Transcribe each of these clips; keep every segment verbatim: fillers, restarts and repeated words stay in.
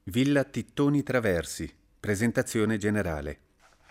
Villa Tittoni Traversi. Presentazione generale.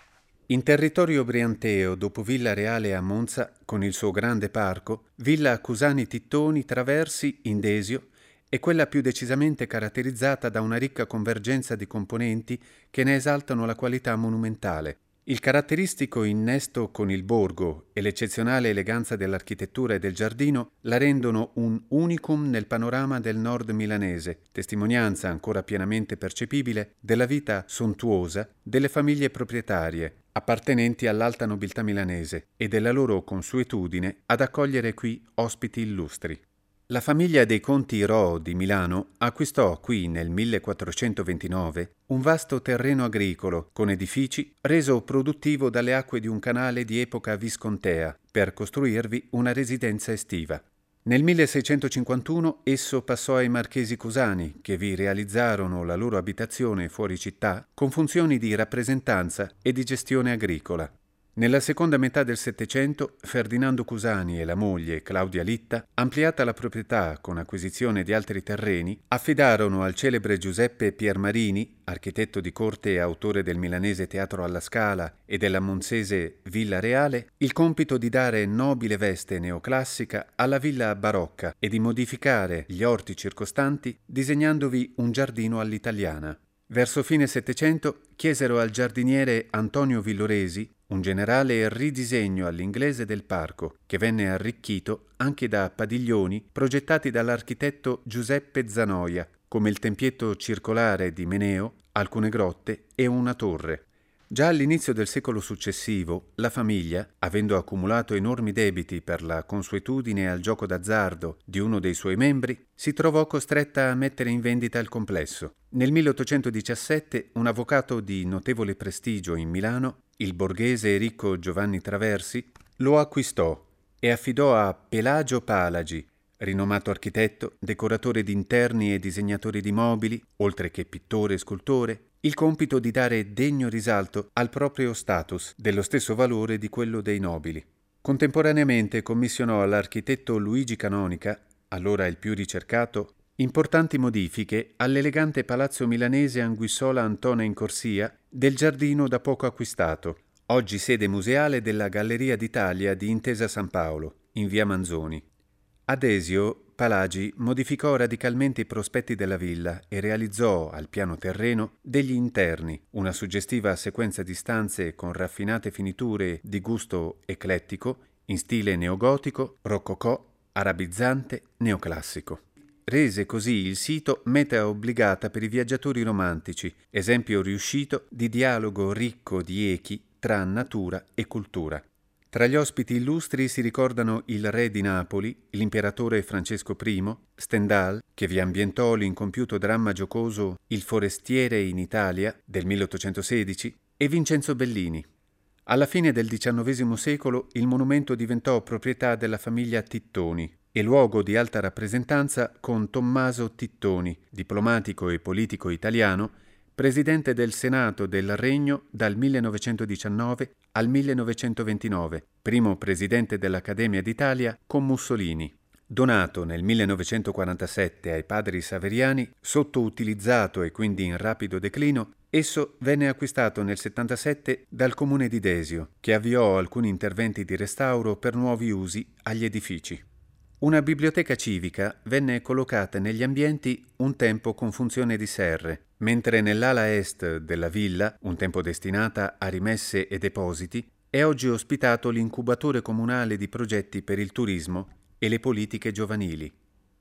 In territorio brianteo, dopo Villa Reale a Monza, con il suo grande parco, Villa Cusani Tittoni Traversi in Desio è quella più decisamente caratterizzata da una ricca convergenza di componenti che ne esaltano la qualità monumentale. Il caratteristico innesto con il borgo e l'eccezionale eleganza dell'architettura e del giardino la rendono un unicum nel panorama del nord milanese, testimonianza ancora pienamente percepibile della vita sontuosa delle famiglie proprietarie, appartenenti all'alta nobiltà milanese e della loro consuetudine ad accogliere qui ospiti illustri. La famiglia dei conti Ro di Milano acquistò qui nel millequattrocentoventinove un vasto terreno agricolo con edifici reso produttivo dalle acque di un canale di epoca viscontea per costruirvi una residenza estiva. Nel milleseicentocinquantuno esso passò ai marchesi Cusani, che vi realizzarono la loro abitazione fuori città con funzioni di rappresentanza e di gestione agricola. Nella seconda metà del Settecento, Ferdinando Cusani e la moglie Claudia Litta, ampliata la proprietà con acquisizione di altri terreni, affidarono al celebre Giuseppe Piermarini, architetto di corte e autore del milanese Teatro alla Scala e della monzese Villa Reale, il compito di dare nobile veste neoclassica alla villa barocca e di modificare gli orti circostanti disegnandovi un giardino all'italiana. Verso fine Settecento chiesero al giardiniere Antonio Villoresi un generale ridisegno all'inglese del parco, che venne arricchito anche da padiglioni progettati dall'architetto Giuseppe Zanoia, come il tempietto circolare di Meneo, alcune grotte e una torre. Già all'inizio del secolo successivo, la famiglia, avendo accumulato enormi debiti per la consuetudine al gioco d'azzardo di uno dei suoi membri, si trovò costretta a mettere in vendita il complesso. Nel milleottocentodiciassette un avvocato di notevole prestigio in Milano, il borghese e ricco Giovanni Traversi, lo acquistò e affidò a Pelagio Palagi, rinomato architetto, decoratore di interni e disegnatore di mobili, oltre che pittore e scultore, il compito di dare degno risalto al proprio status, dello stesso valore di quello dei nobili. Contemporaneamente commissionò all'architetto Luigi Canonica, allora il più ricercato, importanti modifiche all'elegante palazzo milanese Anguissola Antona in Corsia del giardino da poco acquistato, oggi sede museale della Galleria d'Italia di Intesa San Paolo, in via Manzoni. Ad Desio, Palagi modificò radicalmente i prospetti della villa e realizzò al piano terreno degli interni, una suggestiva sequenza di stanze con raffinate finiture di gusto eclettico, in stile neogotico, rococò, arabizzante, neoclassico. Rese così il sito meta obbligata per i viaggiatori romantici, esempio riuscito di dialogo ricco di echi tra natura e cultura. Tra gli ospiti illustri si ricordano il re di Napoli, l'imperatore Francesco primo, Stendhal, che vi ambientò l'incompiuto dramma giocoso Il forestiere in Italia del milleottocentosedici, e Vincenzo Bellini. Alla fine del diciannovesimo secolo il monumento diventò proprietà della famiglia Tittoni e luogo di alta rappresentanza con Tommaso Tittoni, diplomatico e politico italiano, presidente del Senato del Regno dal millenovecentodiciannove al millenovecentoventinove, primo presidente dell'Accademia d'Italia con Mussolini. Donato nel millenovecentoquarantasette ai padri Saveriani, sottoutilizzato e quindi in rapido declino, esso venne acquistato nel settantasette dal comune di Desio, che avviò alcuni interventi di restauro per nuovi usi agli edifici. Una biblioteca civica venne collocata negli ambienti un tempo con funzione di serre, mentre nell'ala est della villa, un tempo destinata a rimesse e depositi, è oggi ospitato l'incubatore comunale di progetti per il turismo e le politiche giovanili.